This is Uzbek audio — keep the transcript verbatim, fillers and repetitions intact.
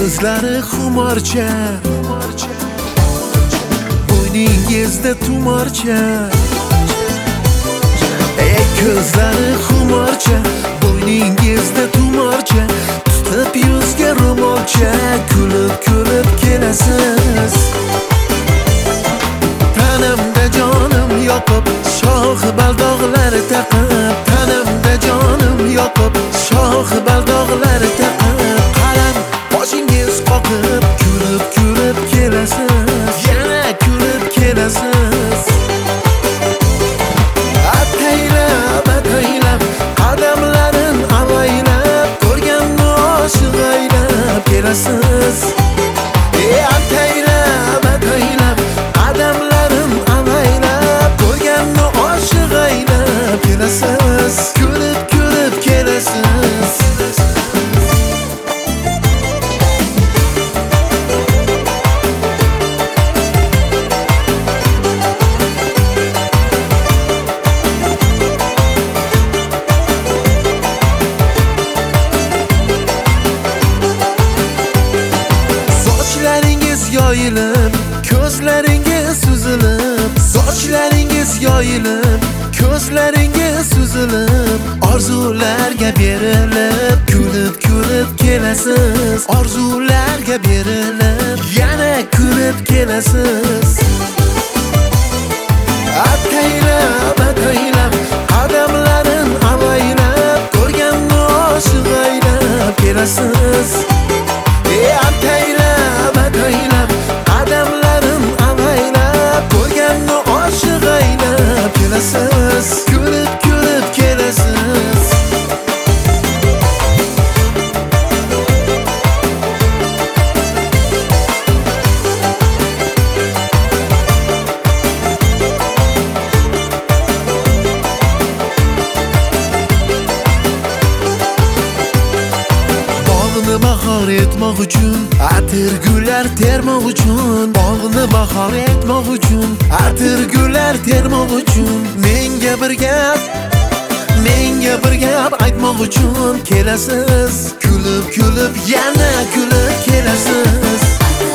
ko'zlari xumorcha, bo'yningizda tumorcha. Ey ko'zlari xumorcha, bo'yningizda tumorcha, tutib yuzga ro'molcha, kulib kulib kelasiz. Tanamda jonim yoqib, shox baldog'lar taqib, tanamda jonim yoqib, shox baldog'lar taqib, qalam boshingiz qoqib, kulib kulib kelasiz, yana kulib kelasiz. Ataylab ataylab qadamlarin avaylab, ko'rganni oshiq aylab kelasiz. Ey ataylab ataylab qadamlarin avaylab, ko'rganni oshiq aylab kelasiz, kulib kulib kelasiz. Sochlaringiz yoyilib, ko'zlaringiz suzilib, sochlaringiz yoyilib, ko'zlaringiz suzilib, orzularga berilib, kulib kulib kelasiz, orzularga berilib, yana kulib kelasiz. Ataylab ataylab qadamlarin avaylab, ko'rganni oshiq aylab kelasiz. Ey ataylab ataylab qadamlarim avaylab, ko'rganni oshiq aylab kelasiz, kulib kulib kelasiz. Bog'ni bahor etmoq uchun, atir gullar termoq uchun, bog'ni bahor etmoq uchun, atir gullar termoq uchun, menga bir gap, menga bir gap aytmoq uchun kelasiz, kulib kulib yana kulib kelasiz.